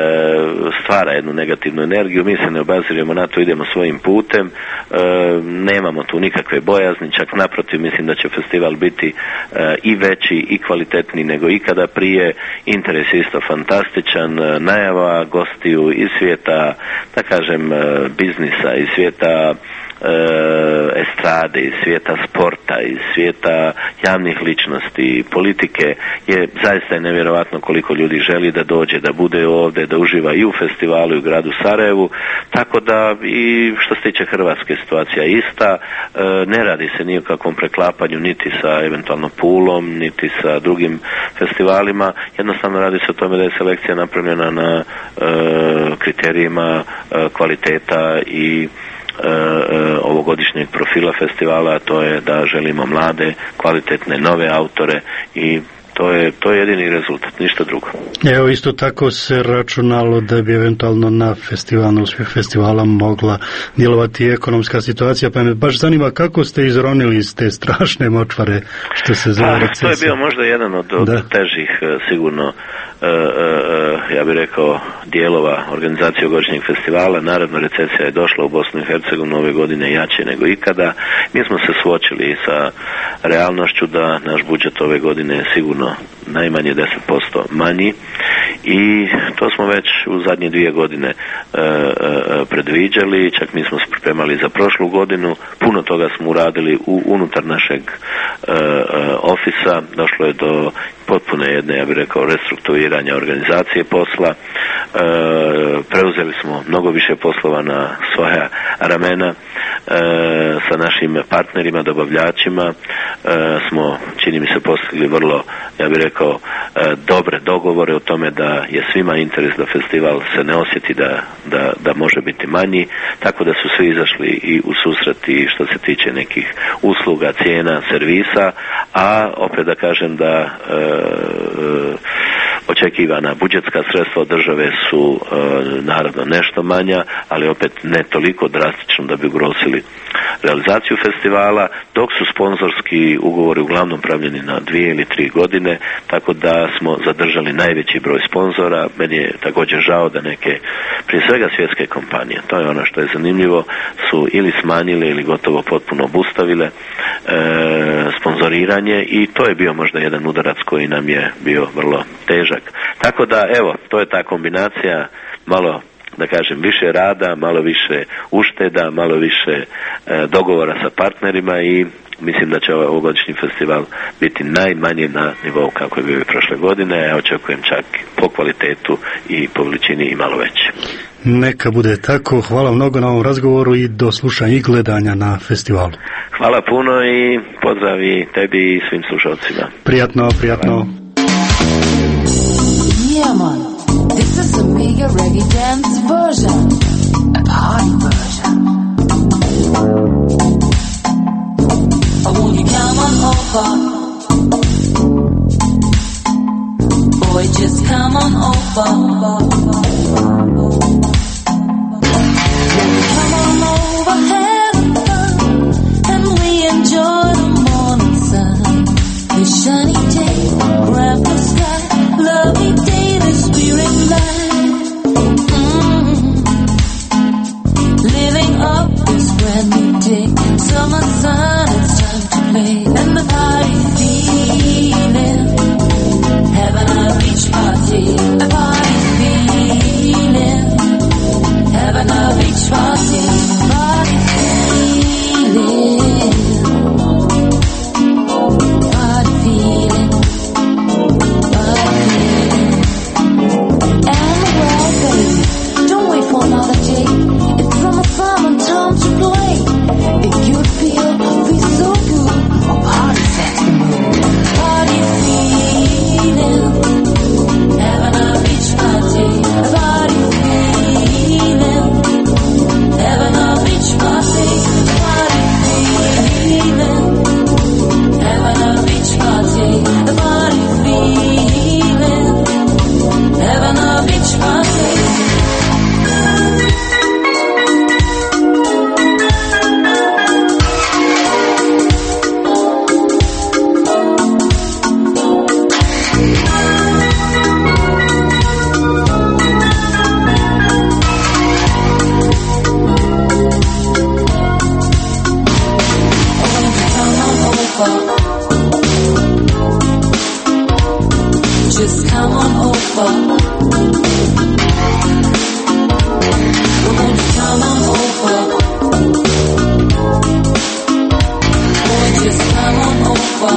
stvara jednu negativnu energiju, mi se ne obaziremo na to, idemo svojim putem, e, nemamo tu nikakve bojazni, čak naprotiv mislim da će festival biti e, i veći i kvalitetniji nego ikada prije, interes je isto fantastičan, najava gostiju iz svijeta, da kažem, biznisa, iz svijeta estrade, iz svijeta sporta, iz svijeta javnih ličnosti, politike, je zaista je nevjerojatno koliko ljudi želi da dođe, da bude ovdje, da uživa i u festivalu i u gradu Sarajevu, tako da i što se tiče Hrvatske situacija ista, ne radi se ni o kakvom preklapanju niti sa eventualno Pulom, niti sa drugim festivalima, jednostavno radi se o tome da je selekcija napravljena na kriterijima kvaliteta i ovogodišnjeg profila festivala, a to je da želimo mlade, kvalitetne, nove autore i to je, to je jedini rezultat, ništa drugo. Evo, isto tako se računalo da bi eventualno na festival, na uspjeh festivala mogla djelovati ekonomska situacija, pa me baš zanima kako ste izronili iz te strašne močvare što se zove recesija. To je bio možda jedan od, od težih, sigurno, Uh, uh, ja bih rekao, dijelova organizacije ovogodišnjeg festivala. Naravno, recesija je došla u Bosnu i Hercegovinu ove godine jače nego ikada. Mi smo se suočili sa realnošću da naš budžet ove godine je sigurno najmanje deset posto manji i to smo već u zadnje dvije godine uh, uh, predviđali, čak mi smo se pripremali za prošlu godinu, puno toga smo uradili u, unutar našeg uh, uh, ofisa, došlo je do potpune jedne, ja bih rekao, restrukturiranja organizacije posla, e, preuzeli smo mnogo više poslova na svoja ramena, e, sa našim partnerima, dobavljačima, e, smo, čini mi se, postigli vrlo, ja bih rekao, e, dobre dogovore o tome da je svima interes da festival se ne osjeti da, da, da može biti manji, tako da su svi izašli i u susreti što se tiče nekih usluga, cijena, servisa, a opet da kažem da e, očekivana budžetska sredstva od države su e, naravno nešto manja, ali opet ne toliko drastično da bi ugrozili realizaciju festivala, dok su sponzorski ugovori uglavnom pravljeni na dvije ili tri godine, tako da smo zadržali najveći broj sponzora. Meni je također žao da neke, prije svega svjetske kompanije, to je ono što je zanimljivo, su ili smanjile ili gotovo potpuno obustavile e, sponzoriranje i to je bio možda jedan udarac koji nam je bio vrlo težak. Tako da, evo, to je ta kombinacija, malo, da kažem, više rada, malo više ušteda, malo više e, dogovora sa partnerima i mislim da će ovaj ovogodišnji festival biti najmanje na nivou kako je bio i prošle godine, ja očekujem čak po kvalitetu i po veličini i malo veće. Neka bude tako, hvala mnogo na ovom razgovoru i do slušanja i gledanja na festivalu. Hvala puno i pozdrav i tebi i svim slušalcima. Prijatno, prijatno. Yeah, man. This is a mega reggae dance version, a party version. Oh, won't you come on over? Boy, just come on over. Won't you come on over, have fun, and we enjoy the morning sun, the shiny day, grab the sky, lovely day, the spirit light. Mm-hmm. Living up this brand new day, summer sun, it's time to play, and the party feeling, having a beach party, a party feeling, having a beach party, party feeling, party feeling. Another day, it's summer, summer, time to play. If you feel, feel so good, a party sets the mood. Party feeling, having a beach party. Party feeling, having a beach party. Party feeling, having a beach party. Party feeling, having a beach party. Just come on over. Won't you come on over? Boy, just come on over.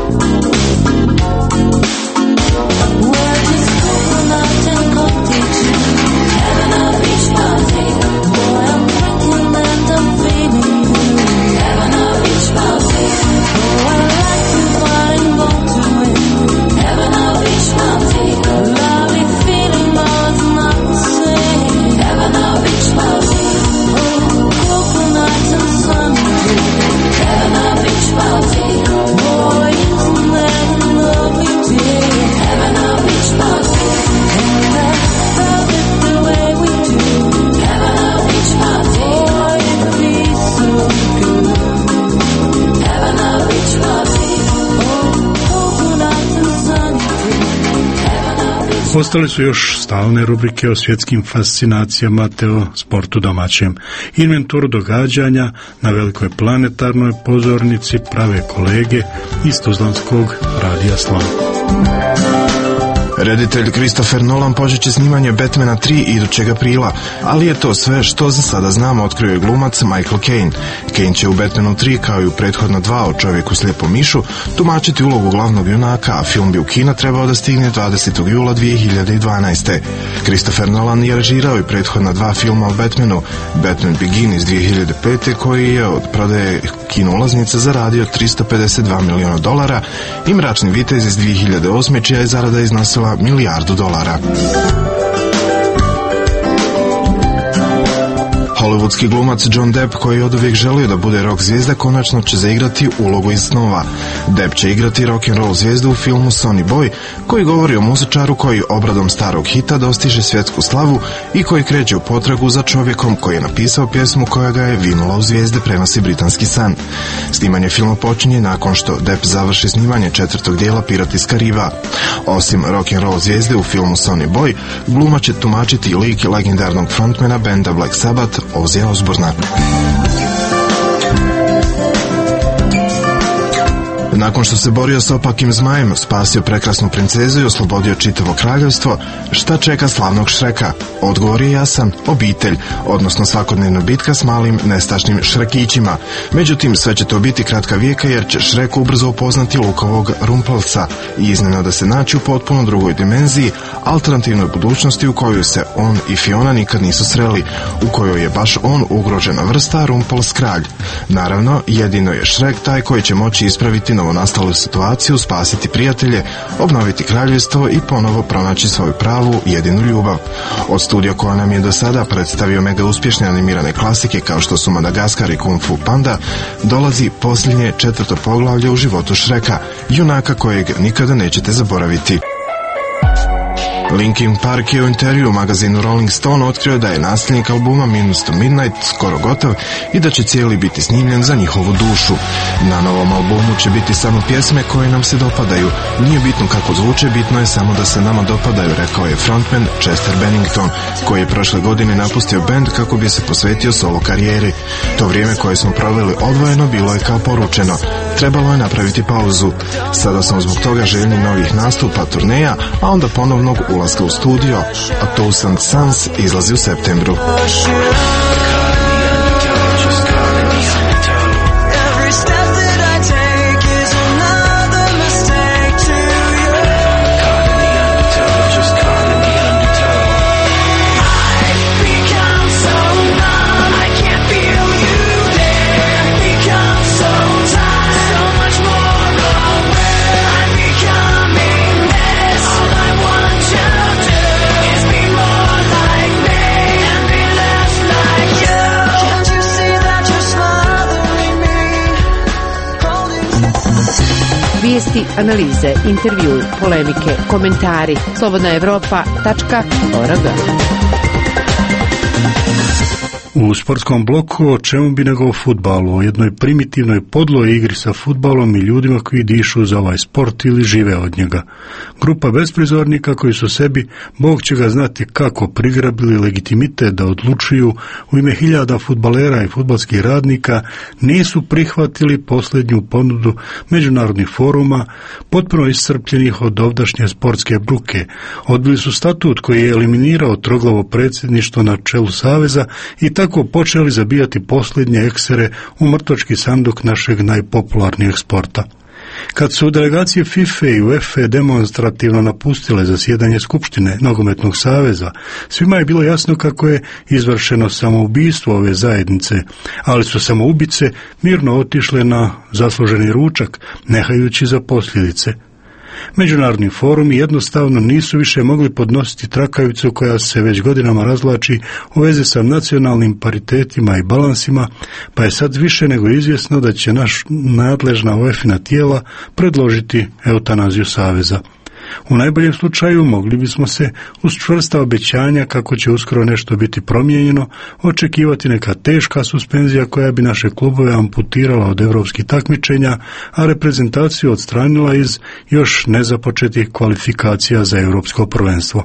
We're just coconut and cottage, having a beach party. Boy, I'm drinking and I'm feeling you, having a beach party. Oh, I like you, but I'm going to win, having a beach party. Lovely feeling, but it's not the same, having a beach party. Oh, coconut and sunny day, having a beach party. Boy, isn't that a lovely day, having a beach party. And I love it the way we do, having a beach party. Boy, it feels so good, having a beach party. Oh, coconut and sunny day, having a beach party. Ostale su još stalne rubrike o svjetskim fascinacijama te o sportu domaćem. Inventuru događanja na velikoj planetarnoj pozornici prave kolege iz Tuzlanskog radija Slon. Reditelj Christopher Nolan počet će snimanje Batmana tri idućeg aprila, ali je to sve što za sada znamo, otkrio je glumac Michael Caine. Caine će u Batmanu tri, kao i u prethodno dva o čovjeku slijepom mišu, tumačiti ulogu glavnog junaka, a film bi u kina trebao da stigne dvadesetog jula dvije hiljade dvanaeste. Christopher Nolan je režirao i prethodna dva filma o Batmanu, Batman Begins iz dvije hiljade pete koji je od prodaje kino ulaznica zaradio tristo pedeset dva miliona dolara i Mračni vitez iz dvije hiljade osme čija je zarada iznosila milijardu dolara. Hollywoodski glumac John Depp, koji je oduvijek želio da bude rock zvijezda, konačno će zaigrati ulogu iz snova. Depp će igrati rock'n'roll zvijezdu u filmu Sonny Boy, koji govori o muzičaru koji obradom starog hita dostiže svjetsku slavu i koji kreće u potragu za čovjekom koji je napisao pjesmu koja ga je vinula u zvijezde, prenosi britanski Sun. Snimanje filma počinje nakon što Depp završi snimanje četvrtog dijela Pirat iz Kariba. Osim rock'n'roll zvijezde u filmu Sonny Boy, gluma će tumačiti lik legendarnog frontmana benda Black Sabbath, Ozzy Osbourna. Nakon što se borio s opakim zmajem, spasio prekrasnu princezu i oslobodio čitavo kraljevstvo, šta čeka slavnog Šreka? Odgovor je jasan, obitelj, odnosno svakodnevna bitka s malim nestašnim Šrekićima. Međutim, sve će to biti kratka vijeka jer će Šrek ubrzo upoznati lukovog Rumpelsa i iznenada se naći u potpuno drugoj dimenziji, alternativnoj budućnosti u kojoj se on i Fiona nikad nisu sreli, u kojoj je baš on ugrožena vrsta, Rumpels kralj. Naravno, jedino je Šrek taj koji će moći ispraviti novonastalu situaciju, spasiti prijatelje, obnoviti kraljevstvo i ponovo pronaći svoju pravu, jedinu ljubav. Od studija koja nam je do sada predstavio mega uspješne animirane klasike kao što su Madagaskar i Kung Fu Panda, dolazi posljednje četvrto poglavlje u životu Šreka, junaka kojeg nikada nećete zaboraviti. Linkin Park je u intervju u magazinu Rolling Stone otkrio da je nasljednik albuma Minus to Midnight skoro gotov i da će cijeli biti snimljen za njihovu dušu. Na novom albumu će biti samo pjesme koje nam se dopadaju. Nije bitno kako zvuče, bitno je samo da se nama dopadaju, rekao je frontman Chester Bennington, koji je prošle godine napustio bend kako bi se posvetio solo karijeri. To vrijeme koje smo proveli odvojeno bilo je kao poručeno. Trebalo je napraviti pauzu. Sada sam zbog toga željni novih nastupa, turneja, a onda ponovnog ulaska u studio. A Thousand Suns izlazi u septembru. Vijesti, analize, intervjui, polemike, komentari. slobodna evropa tačka org. U sportskom bloku o čemu bi nego o fudbalu, o jednoj primitivnoj podloj igri sa fudbalom i ljudima koji dišu za ovaj sport ili žive od njega. Grupa besprizornika koji su sebi, Bog će ga znati kako, prigrabili legitimitet da odlučuju u ime hiljada fudbalera i fudbalskih radnika, nisu prihvatili posljednju ponudu međunarodnih foruma, potpuno iscrpljenih od ovdašnje sportske bruke. Odbili su statut koji je eliminirao troglavo predsjedništvo na čelu saveza i tako tako počeli zabijati posljednje eksere u mrtvački sanduk našeg najpopularnijeg sporta. Kad su delegacije FIFA i UEFA demonstrativno napustile zasjedanje Skupštine Nogometnog saveza, svima je bilo jasno kako je izvršeno samoubistvo ove zajednice, ali su samoubice mirno otišle na zasluženi ručak, nehajući za posljedice. Međunarodni forumi jednostavno nisu više mogli podnositi trakavicu koja se već godinama razvlači u vezi sa nacionalnim paritetima i balansima, pa je sad više nego izvjesno da će naš nadležna UEFA tijela predložiti eutanaziju saveza. U najboljem slučaju mogli bismo se uz čvrsta obećanja kako će uskoro nešto biti promijenjeno očekivati neka teška suspenzija koja bi naše klubove amputirala od europskih takmičenja, a reprezentaciju odstranila iz još nezapočetih kvalifikacija za europsko prvenstvo.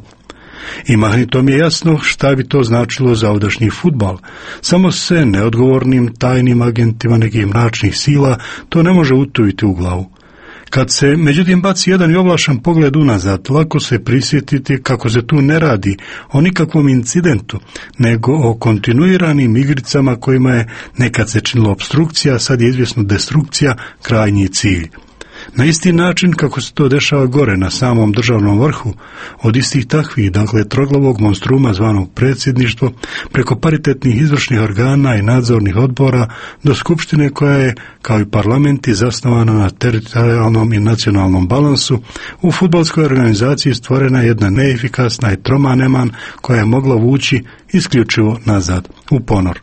I mahnitom je jasno šta bi to značilo za ovdašnji fudbal. Samo se neodgovornim tajnim agentima nekih mračnih sila to ne može utuviti u glavu. Kad se međutim baci jedan i ovlašan pogled unazad, lako se prisjetiti kako se tu ne radi o nikakvom incidentu, nego o kontinuiranim igricama kojima je nekad se činila obstrukcija, sad je izvjesno destrukcija, krajnji cilj. Na isti način kako se to dešava gore na samom državnom vrhu, od istih takvih, dakle troglavog monstruma zvanog predsjedništvo, preko paritetnih izvršnih organa i nadzornih odbora do skupštine koja je, kao i parlamenti, zasnovana na teritorijalnom i nacionalnom balansu, u fudbalskoj organizaciji stvorena jedna neefikasna i troma neman koja je mogla vući isključivo nazad, u ponor.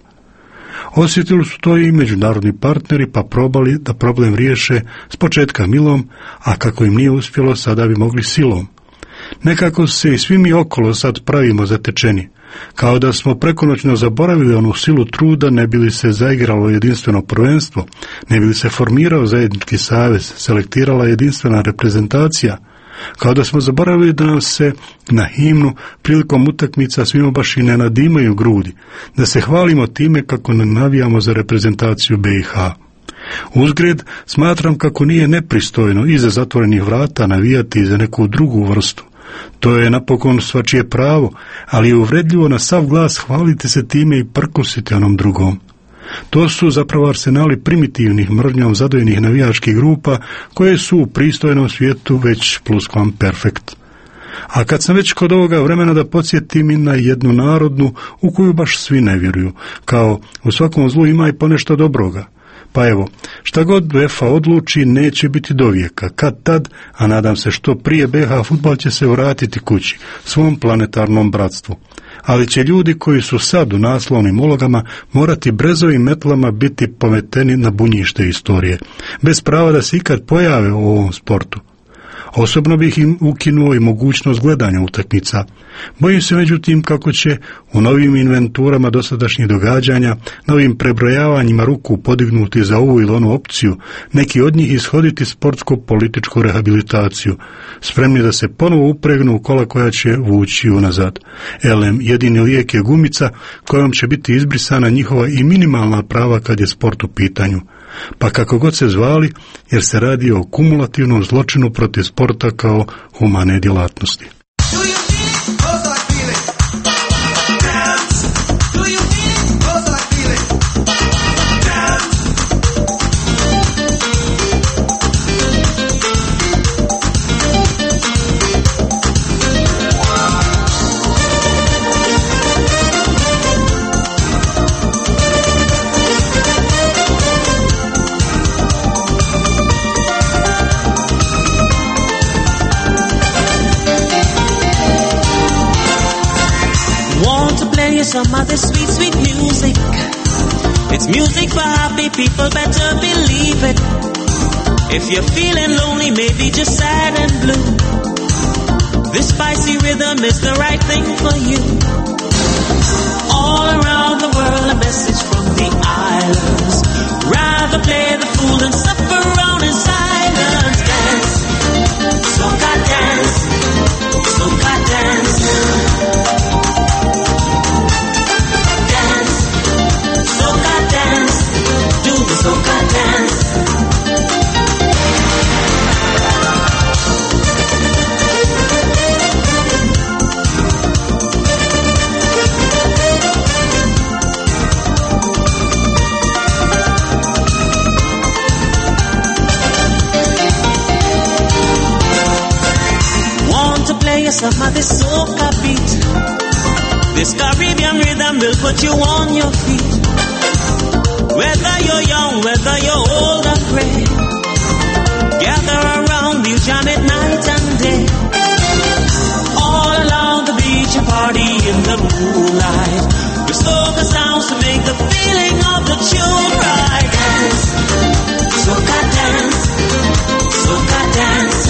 Osjetili su to i međunarodni partneri pa probali da problem riješe s početka milom, a kako im nije uspjelo sada bi mogli silom. Nekako se i svi mi okolo sad pravimo zatečeni, kao da smo prekonoćno zaboravili onu silu truda ne bi li se zaigralo jedinstveno prvenstvo, ne bi li se formirao zajednički savez, selektirala jedinstvena reprezentacija, kao da smo zaboravili da nam se na himnu prilikom utakmica svima baš i ne nadimaju grudi, da se hvalimo time kako ne navijamo za reprezentaciju B i H. Uzgred, smatram kako nije nepristojno iza zatvorenih vrata navijati za neku drugu vrstu. To je napokon svačije pravo, ali je uvredljivo na sav glas hvaliti se time i prkositi onom drugom. To su zapravo arsenali primitivnih mržnjom zadojenih navijačkih grupa koje su u pristojnom svijetu već pluskvamperfekt. A kad sam već kod ovoga vremena da podsjetim i na jednu narodnu u koju baš svi ne vjeruju, kao u svakom zlu ima i ponešto dobroga. Pa evo, šta god UEFA odluči neće biti do vijeka, kad tad, a nadam se što prije, B H fudbal će se vratiti kući, svom planetarnom bratstvu. Ali će ljudi koji su sad u naslovnim ulogama morati brezovim metlama biti pometeni na bunjište istorije, bez prava da se ikad pojave u ovom sportu. Osobno bih im ukinuo i mogućnost gledanja utakmica. Bojim se međutim kako će u novim inventurama dosadašnjih događanja, novim prebrojavanjima ruku podignuti za ovu ili onu opciju, neki od njih ishoditi sportsko-političku rehabilitaciju, spremni da se ponovo upregnu u kola koja će vući unazad. Elem, jedini lijek je gumica kojom će biti izbrisana njihova i minimalna prava kad je sport u pitanju. Pa kako god se zvali, jer se radi o kumulativnom zločinu protiv sporta kao humane djelatnosti. Some other sweet, sweet music. It's music for happy people, better believe it. If you're feeling lonely, maybe just sad and blue, this spicy rhythm is the right thing for you. All around the world, a message from the islands. Rather play the fool than suffer around in silence. Dance, soca dance, soca dance. Soca dance. Want to play you some of this soca beat? This Caribbean rhythm will put you on your feet. Whether you're young, whether you're old or gray, gather around, you jam it night and day. All along the beach, a party in the moonlight, with soca sounds to make the feeling of the tune right. Dance, soca dance, soca dance.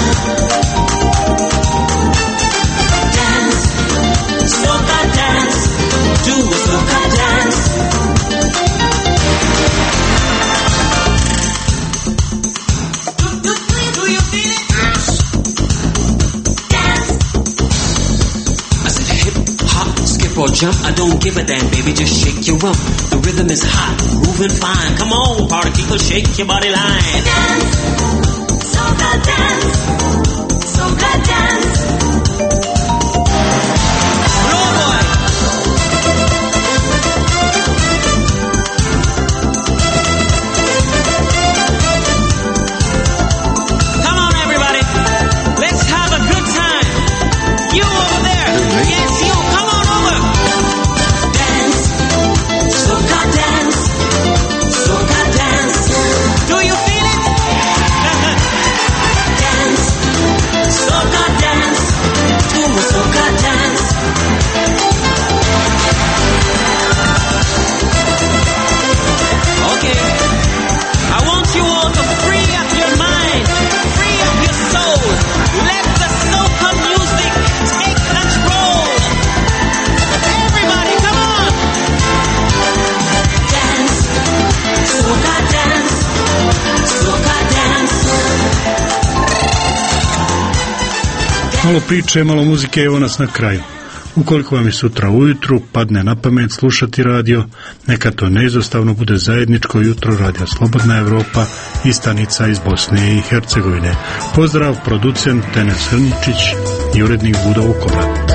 Dance, soca dance, do a soca dance. Or jump, I don't give a damn, baby, just shake your rump. The rhythm is hot, moving fine. Come on, party people, shake your body line. Dance, soca dance, soca dance. Roll boy. Come on, everybody, let's have a good time. You over there, yes, you, come on. Malo priče, malo muzike, evo nas na kraju. Ukoliko vam je sutra ujutru padne na pamet slušati radio, neka to neizostavno bude zajedničko jutro Radija Slobodna Evropa i stanica iz Bosne i Hercegovine. Pozdrav, producent Tenes Hrničić i urednik Budo Vukovar.